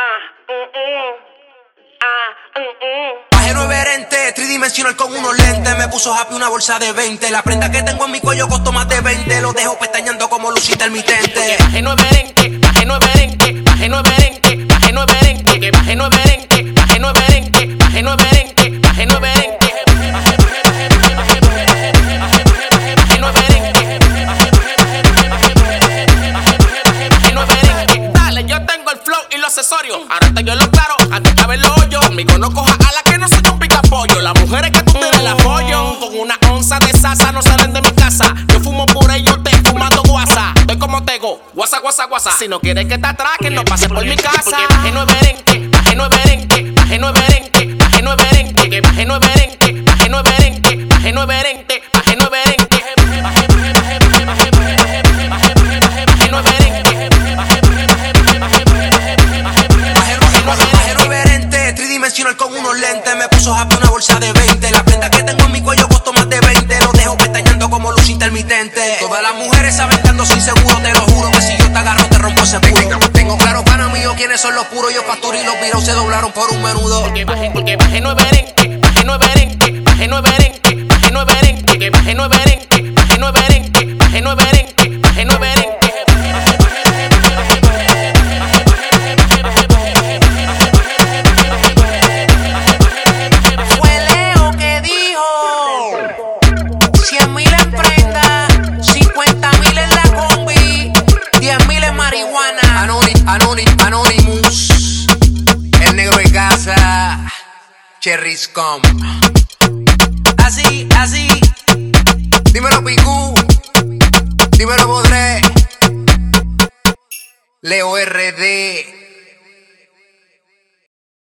Pajero herente, tridimensional con unos lentes. Me puso happy una bolsa de 20. La prenda que tengo en mi cuello costó más de 20. Lo dejo pestañeando como luz intermitente. Pajero herente, pajero herente, pajero herente, pajero herente, pajero herente, pajero herente, pajero herente, pajero herente. Dale, yo tengo el flow y los accesorios. Ahora te yo lo claro, antes de ver los hoyos. Conmigo no coja a la que no soy un picapollo. Las mujeres que tú tienes la apoyo. Con una onza de salsa no salen de mi casa. Yo fumo por ellos, te fumando guasa. Estoy como tego, guasa, guasa, guasa. Si no quieres que te atraquen, no pases por mi casa. Pajero herente, pajero herente, pajero herente, pajero herente, pajero herente, pajero herente, pajero herente, pajero herente. Pajero herente, tridimensional con unos lentes. Me puso happy una bolsa de 20. La prenda que tengo en mi cuello costó más de 20. Lo dejo pestañeando como luz intermitente. Todas las mujeres saben que ando sin seguro. Te lo juro que si yo te agarro te rompo ese puro. Tengo claro pana mío quiénes son los puros. Yo facturo y los viros se doblaron por un menudo. Porque pajero herente, pajero herente, pajero herente, pajero herente, pajero herente, pajero herente, pajero herente, pajero herente. Fue Leo que dijo 100,000 en prenda, 50,000 en la combi, 10,000 en marihuana. Anonymous, el negro de casa, Cherry Scum. Así, dímelo Picú, dímelo Bodré, Leo RD.